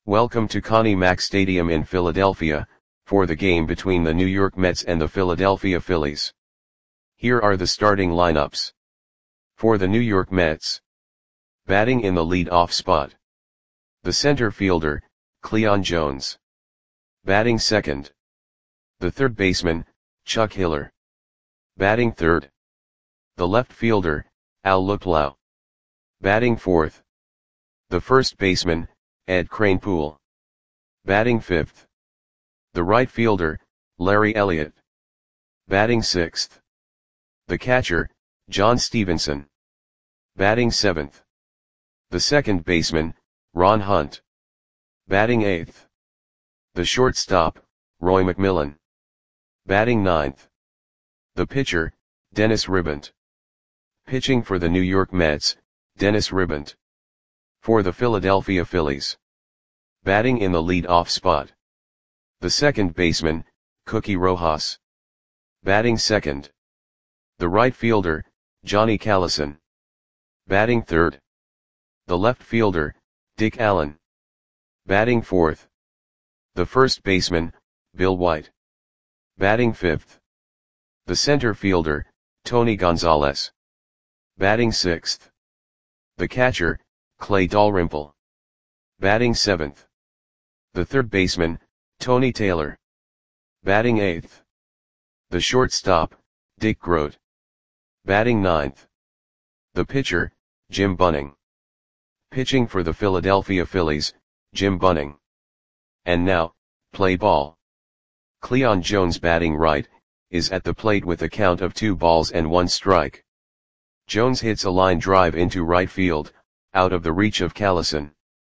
Welcome to Connie Mack Stadium in Philadelphia, for the game between the New York Mets and the Philadelphia Phillies. Here are the starting lineups. For the New York Mets. Batting in the lead-off spot. The center fielder, Cleon Jones. Batting second. The third baseman, Chuck Hiller. Batting third. The left fielder, Al Luplow. Batting fourth. The first baseman, Ed Kranepool. Batting fifth. The right fielder, Larry Elliott. Batting sixth. The catcher, John Stevenson. Batting seventh. The second baseman, Ron Hunt. Batting eighth. The shortstop, Roy McMillan. Batting ninth. The pitcher, Dennis Ribant. Pitching for the New York Mets, Dennis Ribant. For the Philadelphia Phillies. Batting in the lead-off spot. The second baseman, Cookie Rojas. Batting second. The right fielder, Johnny Callison. Batting third. The left fielder, Dick Allen. Batting fourth. The first baseman, Bill White. Batting fifth. The center fielder, Tony Gonzalez. Batting sixth. The catcher, Clay Dalrymple. Batting seventh. The third baseman, Tony Taylor. Batting eighth. The shortstop, Dick Groat. Batting ninth. The pitcher, Jim Bunning. Pitching for the Philadelphia Phillies, Jim Bunning. And now, play ball. Cleon Jones batting right, is at the plate with a count of 2-1 strike. Jones hits a line drive into right field, out of the reach of Callison.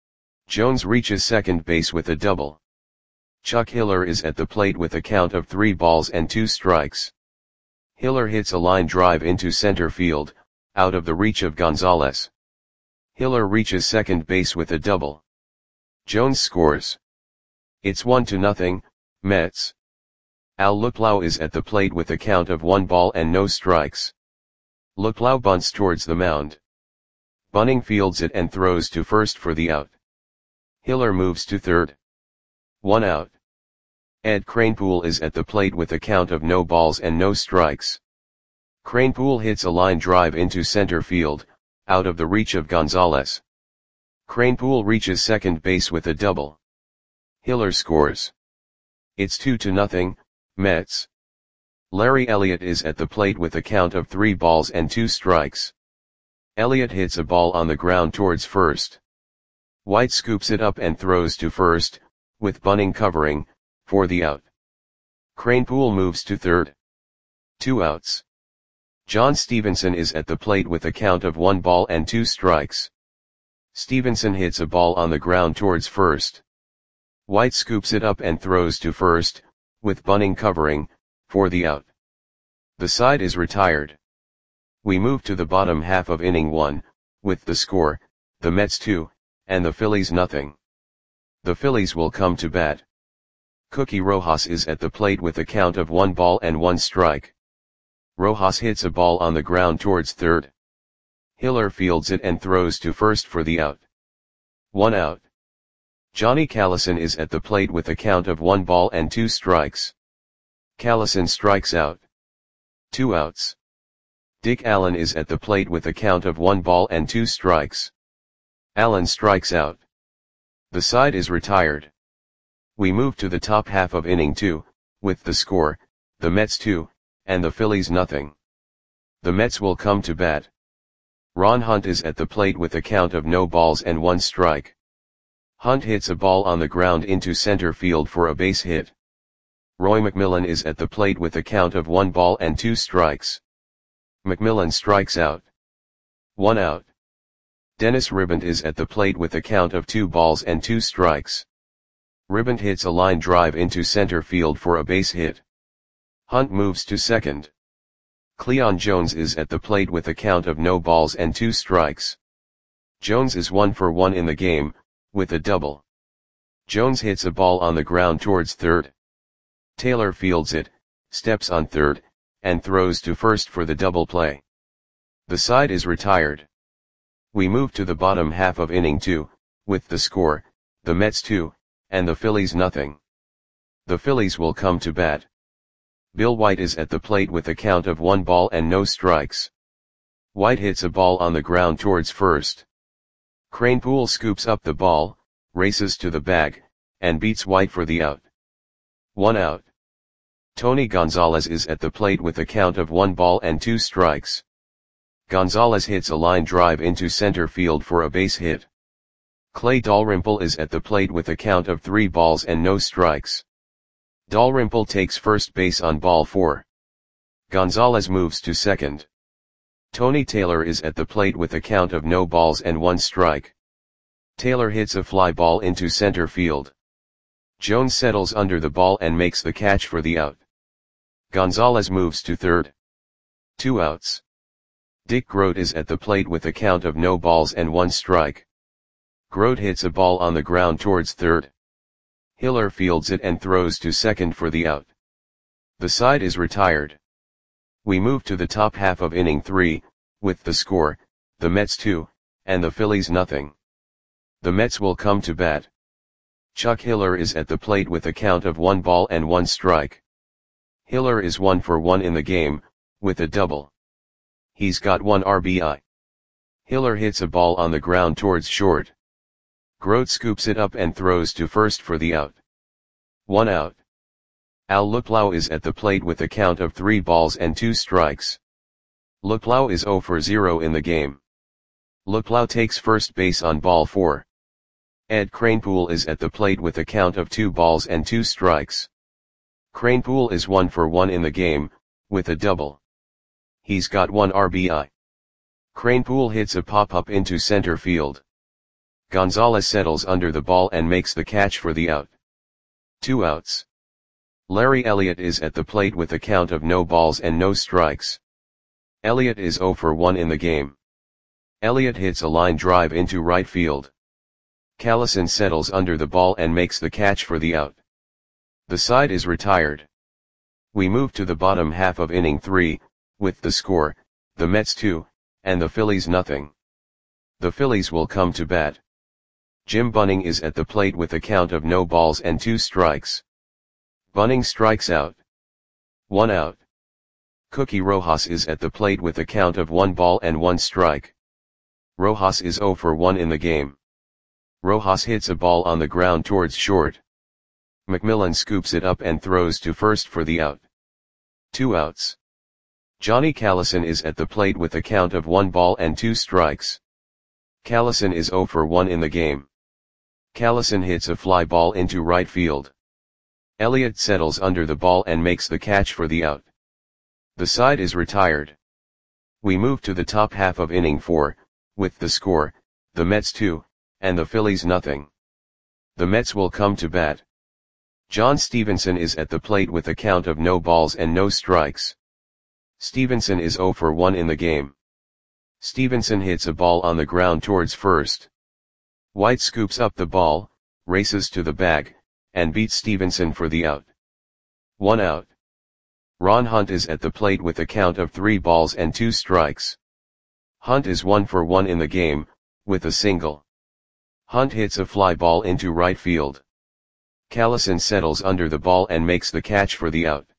Jones reaches second base with a double. Chuck Hiller is at the plate with a count of 3-2 strikes. Hiller hits a line drive into center field, out of the reach of Gonzalez. Hiller reaches second base with a double. Jones scores. It's 1-0, Mets. Al Luplow is at the plate with a count of 1-0 strikes. Luplow bunts towards the mound. Bunning fields it and throws to first for the out. Hiller moves to third. 1 out. Ed Kranepool is at the plate with a count of 0 strikes. Kranepool hits a line drive into center field, out of the reach of Gonzalez. Kranepool reaches second base with a double. Hiller scores. It's 2-0, Mets. Larry Elliott is at the plate with a count of 3-2 strikes. Elliott hits a ball on the ground towards first. White scoops it up and throws to first, with Bunning covering, for the out. Kranepool moves to third. 2 outs. John Stevenson is at the plate with a count of 1-2 strikes. Stevenson hits a ball on the ground towards first. White scoops it up and throws to first, with Bunning covering, for the out. The side is retired. We move to the bottom half of inning 1, with the score, the Mets 2, and the Phillies 0. The Phillies will come to bat. Cookie Rojas is at the plate with a count of 1-1 strike. Rojas hits a ball on the ground towards third. Hiller fields it and throws to first for the out. 1 out. Johnny Callison is at the plate with a count of 1-2 strikes. Callison strikes out. 2 outs. Dick Allen is at the plate with a count of 1-2 strikes. Allen strikes out. The side is retired. We move to the top half of inning 2, with the score, the Mets 2, and the Phillies 0. The Mets will come to bat. Ron Hunt is at the plate with a count of 0-1 strike. Hunt hits a ball on the ground into center field for a base hit. Roy McMillan is at the plate with a count of 1-2 strikes. McMillan strikes out. 1 out. Dennis Ribant is at the plate with a count of 2-2 strikes. Ribant hits a line drive into center field for a base hit. Hunt moves to second. Cleon Jones is at the plate with a count of 0-2 strikes. Jones is 1 for 1 in the game, with a double. Jones hits a ball on the ground towards third. Taylor fields it, steps on third, and throws to first for the double play. The side is retired. We move to the bottom half of inning 2, with the score, the Mets 2, and the Phillies nothing. The Phillies will come to bat. Bill White is at the plate with a count of 1 ball and no strikes. White hits a ball on the ground towards first. Kranepool scoops up the ball, races to the bag, and beats White for the out. 1 out. Tony Gonzalez is at the plate with a count of 1 ball and 2 strikes. Gonzalez hits a line drive into center field for a base hit. Clay Dalrymple is at the plate with a count of 3 balls and no strikes. Dalrymple takes first base on ball 4. Gonzalez moves to second. Tony Taylor is at the plate with a count of no balls and 1 strike. Taylor hits a fly ball into center field. Jones settles under the ball and makes the catch for the out. Gonzalez moves to third. 2 outs. Dick Groat is at the plate with a count of no balls and 1 strike. Groat hits a ball on the ground towards third. Hiller fields it and throws to second for the out. The side is retired. We move to the top half of inning 3, with the score, the Mets 2, and the Phillies nothing. The Mets will come to bat. Chuck Hiller is at the plate with a count of 1 ball and 1 strike. Hiller is 1 for 1 in the game, with a double. He's got 1 RBI. Hiller hits a ball on the ground towards short. Groat scoops it up and throws to first for the out. 1 out. Al Luplow is at the plate with a count of 3 balls and 2 strikes. Luplow is 0 for 0 in the game. Luplow takes first base on ball 4. Ed Kranepool is at the plate with a count of 2 balls and 2 strikes. Kranepool is 1 for 1 in the game, with a double. He's got 1 RBI. Kranepool hits a pop-up into center field. Gonzalez settles under the ball and makes the catch for the out. 2 outs. Larry Elliott is at the plate with a count of no balls and no strikes. Elliott is 0 for 1 in the game. Elliott hits a line drive into right field. Callison settles under the ball and makes the catch for the out. The side is retired. We move to the bottom half of inning 3, with the score, the Mets 2, and the Phillies nothing. The Phillies will come to bat. Jim Bunning is at the plate with a count of no balls and 2 strikes. Bunning strikes out. 1 out. Cookie Rojas is at the plate with a count of 1 ball and 1 strike. Rojas is 0 for 1 in the game. Rojas hits a ball on the ground towards short. McMillan scoops it up and throws to first for the out. 2 outs. Johnny Callison is at the plate with a count of 1 ball and 2 strikes. Callison is 0 for 1 in the game. Callison hits a fly ball into right field. Elliott settles under the ball and makes the catch for the out. The side is retired. We move to the top half of inning 4, with the score, the Mets 2, and the Phillies nothing. The Mets will come to bat. John Stevenson is at the plate with a count of no balls and no strikes. Stevenson is 0 for 1 in the game. Stevenson hits a ball on the ground towards first. White scoops up the ball, races to the bag, and beats Stevenson for the out. 1 out. Ron Hunt is at the plate with a count of 3 balls and 2 strikes. Hunt is 1 for 1 in the game, with a single. Hunt hits a fly ball into right field. Callison settles under the ball and makes the catch for the out.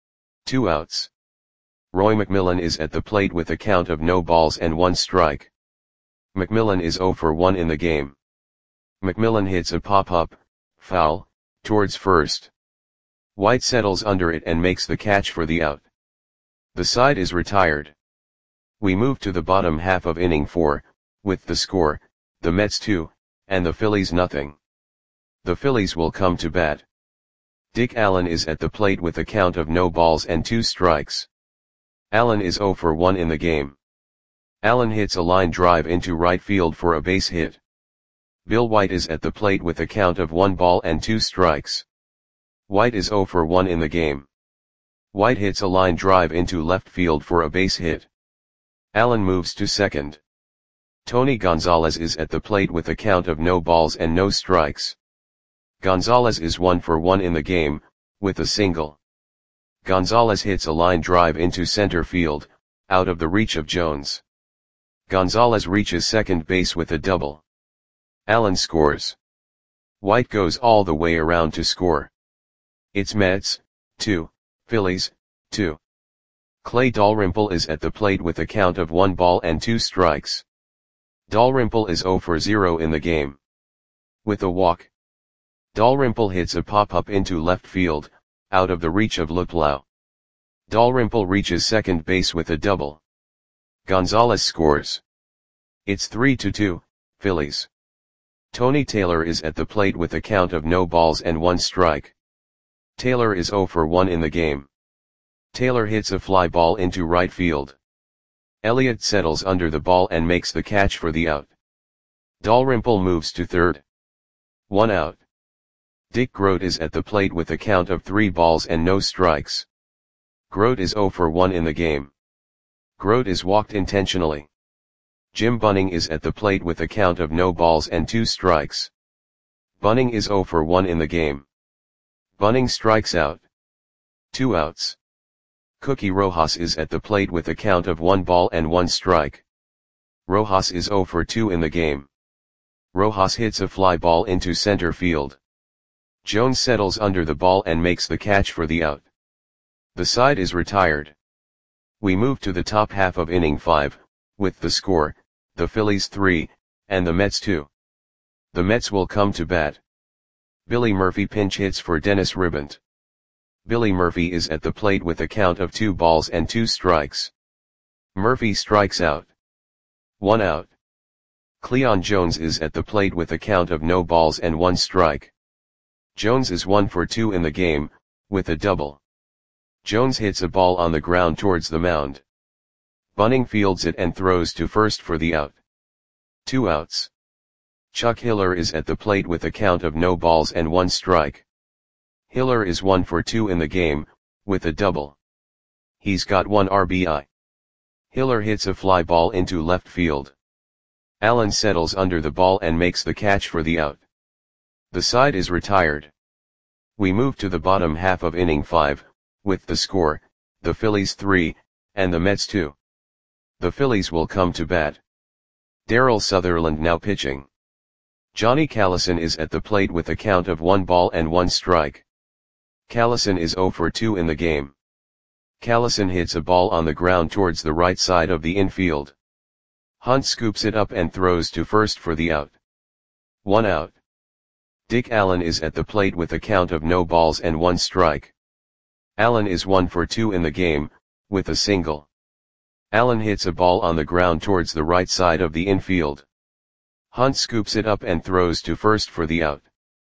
2 outs. Roy McMillan is at the plate with a count of no balls and 1 strike. McMillan is 0 for 1 in the game. McMillan hits a pop-up, foul, towards first. White settles under it and makes the catch for the out. The side is retired. We move to the bottom half of inning 4, with the score, the Mets 2, and the Phillies nothing. The Phillies will come to bat. Dick Allen is at the plate with a count of no balls and 2 strikes. Allen is 0 for 1 in the game. Allen hits a line drive into right field for a base hit. Bill White is at the plate with a count of 1 ball and 2 strikes. White is 0 for 1 in the game. White hits a line drive into left field for a base hit. Allen moves to second. Tony Gonzalez is at the plate with a count of no balls and no strikes. Gonzalez is 1 for 1 in the game, with a single. Gonzalez hits a line drive into center field, out of the reach of Jones. Gonzalez reaches second base with a double. Allen scores. White goes all the way around to score. It's Mets, 2, Phillies, 2. Clay Dalrymple is at the plate with a count of 1 ball and 2 strikes. Dalrymple is 0 for 0 in the game. With a walk, Dalrymple hits a pop-up into left field, out of the reach of Luplow. Dalrymple reaches second base with a double. Gonzalez scores. It's 3-2, Phillies. Tony Taylor is at the plate with a count of no balls and 1 strike. Taylor is 0 for 1 in the game. Taylor hits a fly ball into right field. Elliott settles under the ball and makes the catch for the out. Dalrymple moves to third. 1 out. Dick Groat is at the plate with a count of 3 balls and no strikes. Groat is 0 for 1 in the game. Groat is walked intentionally. Jim Bunning is at the plate with a count of no balls and 2 strikes. Bunning is 0 for 1 in the game. Bunning strikes out. 2 outs. Cookie Rojas is at the plate with a count of 1 ball and 1 strike. Rojas is 0 for 2 in the game. Rojas hits a fly ball into center field. Jones settles under the ball and makes the catch for the out. The side is retired. We move to the top half of inning 5, with the score, the Phillies 3, and the Mets 2. The Mets will come to bat. Billy Murphy pinch hits for Dennis Ribant. Billy Murphy is at the plate with a count of 2 balls and 2 strikes. Murphy strikes out. 1 out. Cleon Jones is at the plate with a count of no balls and 1 strike. Jones is 1 for 2 in the game, with a double. Jones hits a ball on the ground towards the mound. Bunning fields it and throws to first for the out. 2 outs. Chuck Hiller is at the plate with a count of no balls and 1 strike. Hiller is 1 for 2 in the game, with a double. He's got 1 RBI. Hiller hits a fly ball into left field. Allen settles under the ball and makes the catch for the out. The side is retired. We move to the bottom half of inning 5, with the score, the Phillies 3, and the Mets 2. The Phillies will come to bat. Darryl Sutherland now pitching. Johnny Callison is at the plate with a count of 1 ball and 1 strike. Callison is 0 for 2 in the game. Callison hits a ball on the ground towards the right side of the infield. Hunt scoops it up and throws to first for the out. 1 out. Dick Allen is at the plate with a count of no balls and 1 strike. Allen is 1 for 2 in the game, with a single. Allen hits a ball on the ground towards the right side of the infield. Hunt scoops it up and throws to first for the out.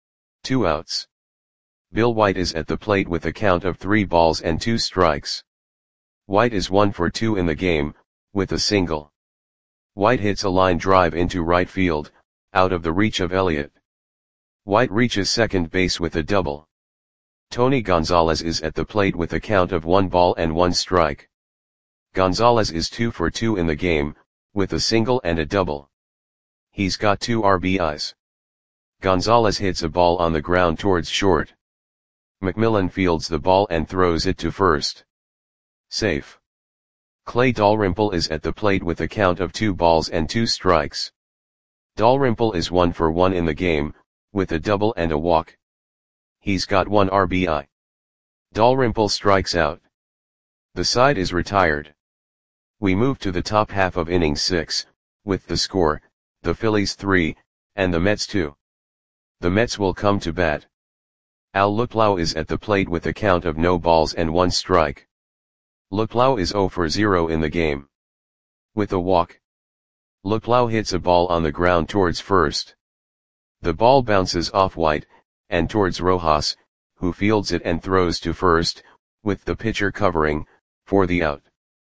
2 outs. Bill White is at the plate with a count of 3 balls and 2 strikes. White is 1 for 2 in the game, with a single. White hits a line drive into right field, out of the reach of Elliott. White reaches second base with a double. Tony Gonzalez is at the plate with a count of 1 ball and 1 strike. Gonzalez is 2 for 2 in the game, with a single and a double. He's got 2 RBIs. Gonzalez hits a ball on the ground towards short. McMillan fields the ball and throws it to first. Safe. Clay Dalrymple is at the plate with a count of 2 balls and 2 strikes. Dalrymple is 1 for 1 in the game, with a double and a walk. He's got 1 RBI. Dalrymple strikes out. The side is retired. We move to the top half of inning 6, with the score, the Phillies 3, and the Mets 2. The Mets will come to bat. Al Luplow is at the plate with a count of no balls and 1 strike. Luplow is 0 for 0 in the game. With a walk, Luplow hits a ball on the ground towards first. The ball bounces off White, and towards Rojas, who fields it and throws to first, with the pitcher covering, for the out.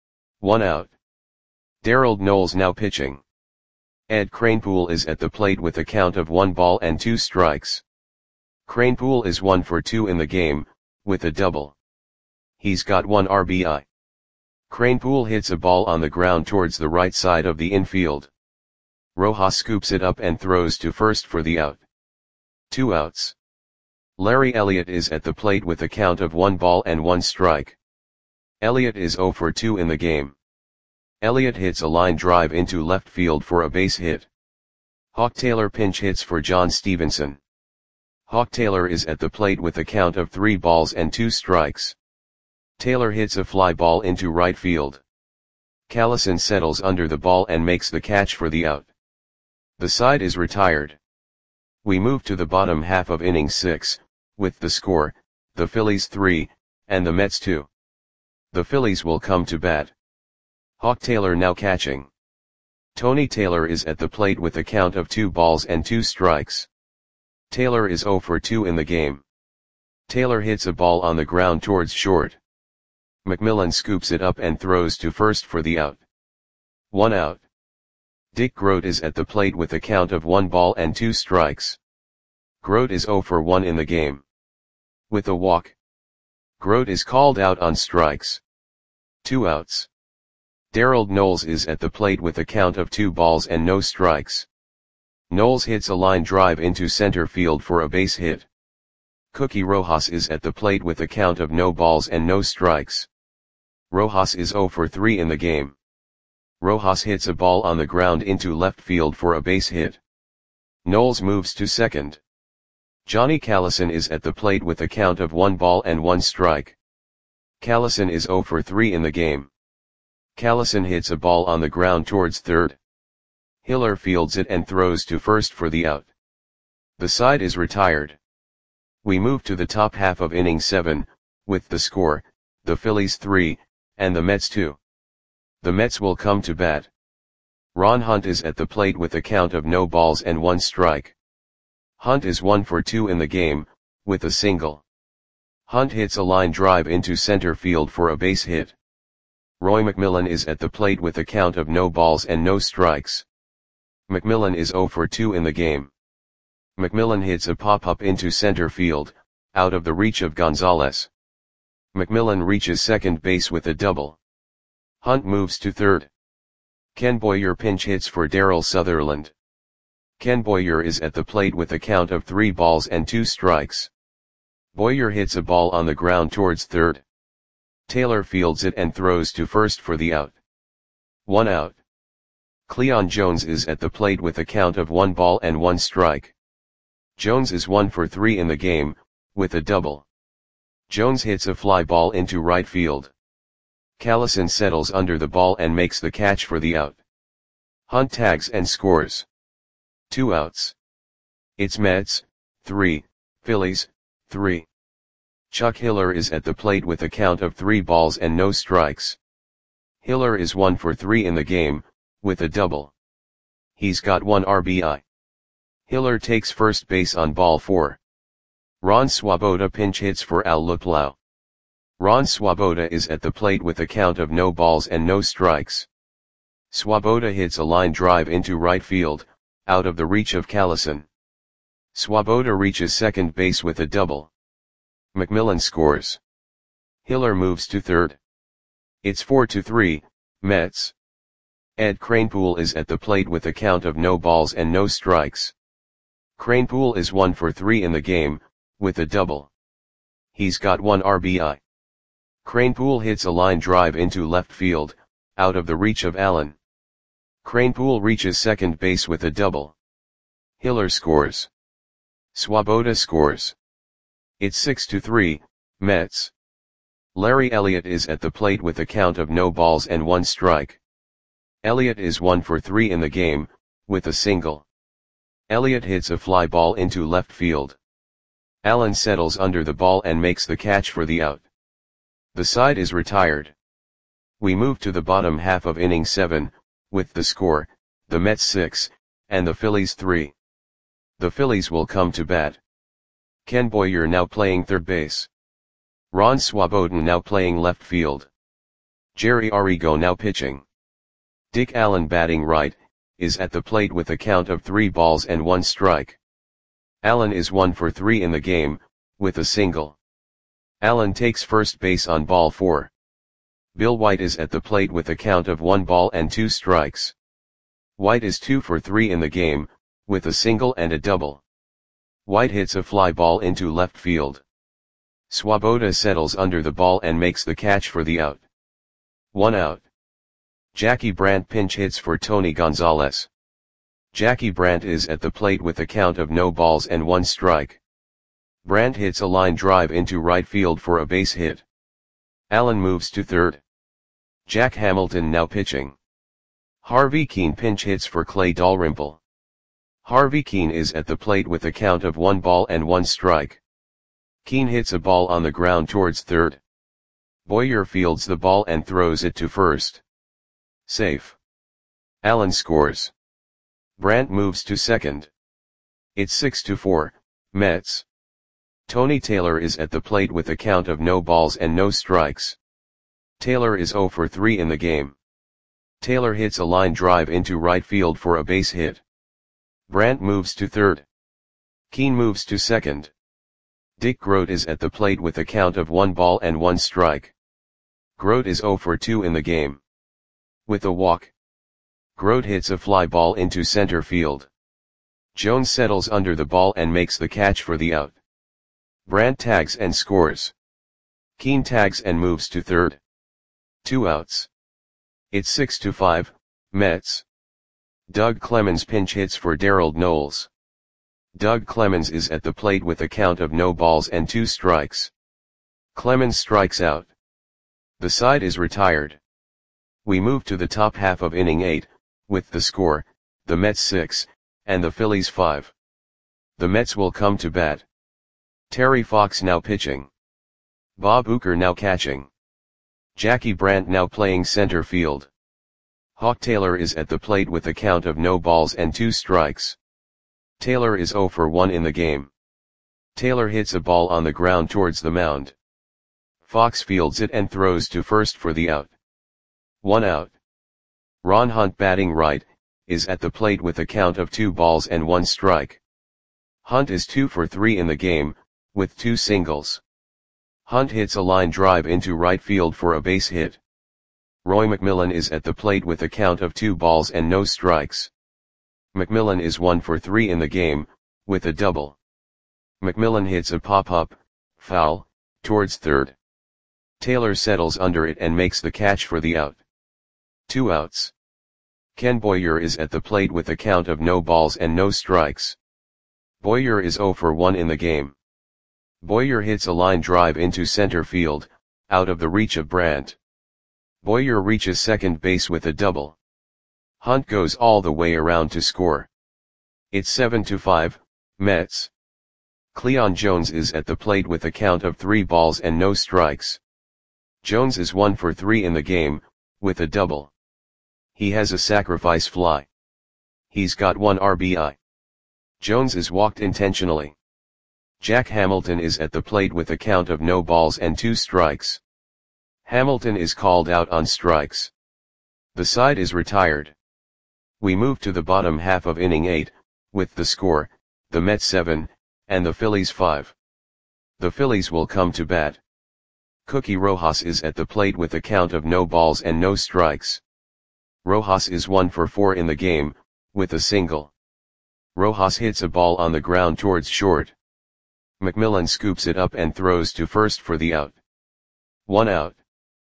1 out. Darrell Knowles now pitching. Ed Kranepool is at the plate with a count of 1 ball and 2 strikes. Kranepool is 1 for 2 in the game, with a double. He's got 1 RBI. Kranepool hits a ball on the ground towards the right side of the infield. Rojas scoops it up and throws to first for the out. 2 outs. Larry Elliott is at the plate with a count of 1 ball and 1 strike. Elliott is 0 for 2 in the game. Elliott hits a line drive into left field for a base hit. Hawk Taylor pinch hits for John Stevenson. Hawk Taylor is at the plate with a count of 3 balls and 2 strikes. Taylor hits a fly ball into right field. Callison settles under the ball and makes the catch for the out. The side is retired. We move to the bottom half of inning 6, with the score, the Phillies 3, and the Mets 2. The Phillies will come to bat. Hawk Taylor now catching. Tony Taylor is at the plate with a count of 2 balls and 2 strikes. Taylor is 0 for 2 in the game. Taylor hits a ball on the ground towards short. McMillan scoops it up and throws to first for the out. 1 out. Dick Groat is at the plate with a count of 1 ball and 2 strikes. Groat is 0 for 1 in the game. With a walk, Groat is called out on strikes. 2 outs. Darrell Knowles is at the plate with a count of 2 balls and no strikes. Knowles hits a line drive into center field for a base hit. Cookie Rojas is at the plate with a count of no balls and no strikes. Rojas is 0 for 3 in the game. Rojas hits a ball on the ground into left field for a base hit. Knowles moves to second. Johnny Callison is at the plate with a count of 1 ball and 1 strike. Callison is 0 for 3 in the game. Callison hits a ball on the ground towards third. Hiller fields it and throws to first for the out. The side is retired. We move to the top half of inning 7, with the score, the Phillies 3, and the Mets 2. The Mets will come to bat. Ron Hunt is at the plate with a count of no balls and 1 strike. Hunt is 1 for 2 in the game, with a single. Hunt hits a line drive into center field for a base hit. Roy McMillan is at the plate with a count of no balls and no strikes. McMillan is 0 for 2 in the game. McMillan hits a pop-up into center field, out of the reach of Gonzalez. McMillan reaches second base with a double. Hunt moves to third. Ken Boyer pinch hits for Darryl Sutherland. Ken Boyer is at the plate with a count of 3 balls and 2 strikes. Boyer hits a ball on the ground towards third. Taylor fields it and throws to first for the out. 1 out. Cleon Jones is at the plate with a count of 1 ball and 1 strike. Jones is 1 for 3 in the game, with a double. Jones hits a fly ball into right field. Callison settles under the ball and makes the catch for the out. Hunt tags and scores. 2 outs. It's Mets, 3, Phillies, 3. Chuck Hiller is at the plate with a count of 3 balls and no strikes. Hiller is 1 for 3 in the game, with a double. He's got 1 RBI. Hiller takes first base on ball 4. Ron Swoboda pinch hits for Al Luplow. Ron Swoboda is at the plate with a count of no balls and no strikes. Swoboda hits a line drive into right field, out of the reach of Callison. Swoboda reaches second base with a double. McMillan scores. Hiller moves to third. It's 4-3, Mets. Ed Kranepool is at the plate with a count of no balls and no strikes. Kranepool is 1 for 3 in the game, with a double. He's got 1 RBI. Kranepool hits a line drive into left field, out of the reach of Allen. Kranepool reaches second base with a double. Hiller scores. Swoboda scores. It's 6-3, Mets. Larry Elliott is at the plate with a count of no balls and 1 strike. Elliott is 1 for 3 in the game, with a single. Elliott hits a fly ball into left field. Allen settles under the ball and makes the catch for the out. The side is retired. We move to the bottom half of inning 7, with the score, the Mets 6, and the Phillies 3. The Phillies will come to bat. Ken Boyer now playing third base. Ron Swoboda now playing left field. Jerry Arrigo now pitching. Dick Allen batting right, is at the plate with a count of 3 balls and 1 strike. Allen is 1 for 3 in the game, with a single. Allen takes first base on ball 4. Bill White is at the plate with a count of 1 ball and 2 strikes. White is 2 for 3 in the game, with a single and a double. White hits a fly ball into left field. Swoboda settles under the ball and makes the catch for the out. 1 out. Jackie Brandt pinch hits for Tony Gonzalez. Jackie Brandt is at the plate with a count of no balls and 1 strike. Brandt hits a line drive into right field for a base hit. Allen moves to third. Jack Hamilton now pitching. Harvey Kuenn pinch hits for Clay Dalrymple. Harvey Kuenn is at the plate with a count of 1 ball and 1 strike. Kuenn hits a ball on the ground towards third. Boyer fields the ball and throws it to first. Safe. Allen scores. Brandt moves to second. It's 6-4, Mets. Tony Taylor is at the plate with a count of no balls and no strikes. Taylor is 0 for 3 in the game. Taylor hits a line drive into right field for a base hit. Brandt moves to third. Kuenn moves to second. Dick Groat is at the plate with a count of 1 ball and 1 strike. Groat is 0 for 2 in the game. With a walk, Groat hits a fly ball into center field. Jones settles under the ball and makes the catch for the out. Brandt tags and scores. Kuenn tags and moves to third. 2 outs. It's 6-5, Mets. Doug Clemens pinch hits for Darrell Knowles. Doug Clemens is at the plate with a count of no balls and 2 strikes. Clemens strikes out. The side is retired. We move to the top half of inning 8, with the score, the Mets 6, and the Phillies 5. The Mets will come to bat. Terry Fox now pitching. Bob Uecker now catching. Jackie Brandt now playing center field. Hawk Taylor is at the plate with a count of no balls and 2 strikes. Taylor is 0 for 1 in the game. Taylor hits a ball on the ground towards the mound. Fox fields it and throws to first for the out. 1 out. Ron Hunt batting right, is at the plate with a count of 2 balls and 1 strike. Hunt is 2 for 3 in the game, with 2 singles. Hunt hits a line drive into right field for a base hit. Roy McMillan is at the plate with a count of 2 balls and no strikes. McMillan is 1 for 3 in the game, with a double. McMillan hits a pop-up, foul, towards third. Taylor settles under it and makes the catch for the out. 2 outs. Ken Boyer is at the plate with a count of no balls and no strikes. Boyer is 0 for 1 in the game. Boyer hits a line drive into center field, out of the reach of Brandt. Boyer reaches second base with a double. Hunt goes all the way around to score. It's 7-5, Mets. Cleon Jones is at the plate with a count of 3 balls and no strikes. Jones is 1 for 3 in the game, with a double. He has a sacrifice fly. He's got 1 RBI. Jones is walked intentionally. Jack Hamilton is at the plate with a count of no balls and 2 strikes. Hamilton is called out on strikes. The side is retired. We move to the bottom half of inning 8, with the score, the Mets 7, and the Phillies 5. The Phillies will come to bat. Cookie Rojas is at the plate with a count of no balls and no strikes. Rojas is 1 for 4 in the game, with a single. Rojas hits a ball on the ground towards short. McMillan scoops it up and throws to first for the out. 1 out.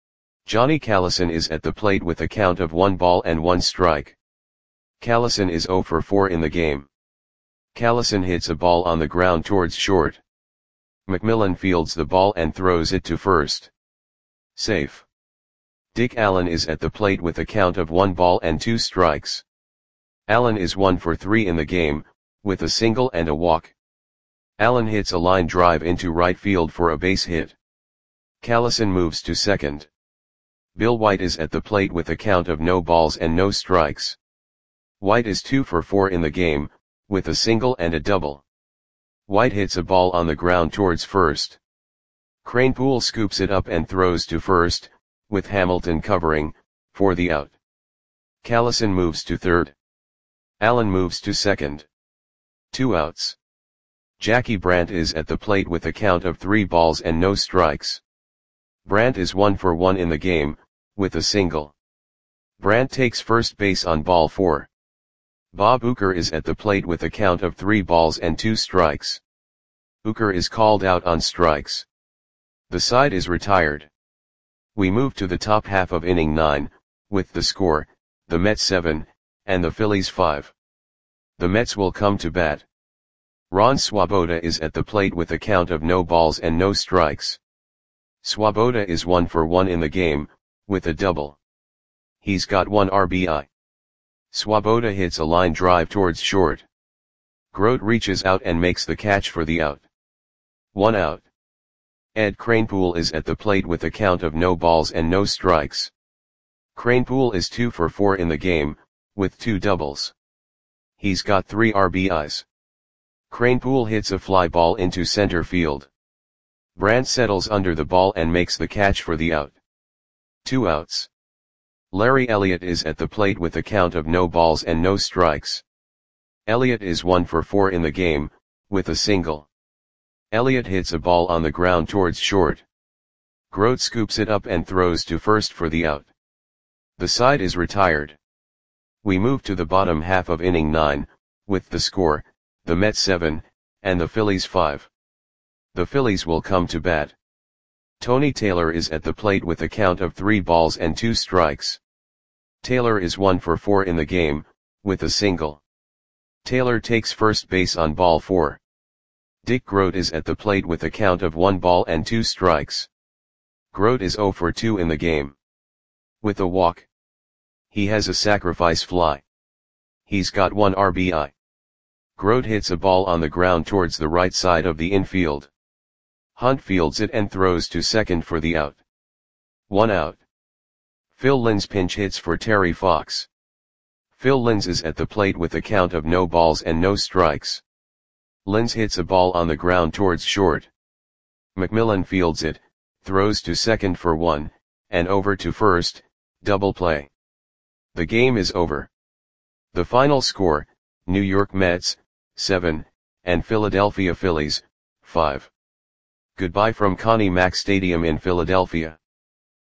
Johnny Callison is at the plate with a count of 1 ball and 1 strike. Callison is 0 for 4 in the game. Callison hits a ball on the ground towards short. McMillan fields the ball and throws it to first. Safe. Dick Allen is at the plate with a count of 1 ball and 2 strikes. Allen is 1 for 3 in the game, with a single and a walk. Allen hits a line drive into right field for a base hit. Callison moves to second. Bill White is at the plate with a count of no balls and no strikes. White is 2 for 4 in the game, with a single and a double. White hits a ball on the ground towards first. Kranepool scoops it up and throws to first, with Hamilton covering, for the out. Callison moves to third. Allen moves to second. 2 outs. Jackie Brandt is at the plate with a count of 3 balls and no strikes. Brandt is 1 for 1 in the game, with a single. Brandt takes first base on ball 4. Bob Uecker is at the plate with a count of 3 balls and 2 strikes. Uecker is called out on strikes. The side is retired. We move to the top half of inning 9, with the score, the Mets 7, and the Phillies 5. The Mets will come to bat. Ron Swoboda is at the plate with a count of no balls and no strikes. Swoboda is 1 for 1 in the game, with a double. He's got 1 RBI. Swoboda hits a line drive towards short. Grote reaches out and makes the catch for the out. 1 out. Ed Kranepool is at the plate with a count of no balls and no strikes. Kranepool is 2 for 4 in the game, with 2 doubles. He's got 3 RBIs. Kranepool hits a fly ball into center field. Brandt settles under the ball and makes the catch for the out. 2 outs. Larry Elliott is at the plate with a count of no balls and no strikes. Elliott is 1 for 4 in the game, with a single. Elliott hits a ball on the ground towards short. Grote scoops it up and throws to first for the out. The side is retired. We move to the bottom half of inning 9, with the score, the Mets 7, and the Phillies 5. The Phillies will come to bat. Tony Taylor is at the plate with a count of 3 balls and 2 strikes. Taylor is 1 for 4 in the game, with a single. Taylor takes first base on ball 4. Dick Grote is at the plate with a count of 1 ball and 2 strikes. Grote is 0 for 2 in the game. With a walk. He has a sacrifice fly. He's got 1 RBI. Grote hits a ball on the ground towards the right side of the infield. Hunt fields it and throws to second for the out. 1 out. Phil Linz pinch hits for Terry Fox. Phil Linz is at the plate with a count of no balls and no strikes. Linz hits a ball on the ground towards short. McMillan fields it, throws to second for 1, and over to first, double play. The game is over. The final score, New York Mets, 7, and Philadelphia Phillies, 5. Goodbye from Connie Mack Stadium in Philadelphia.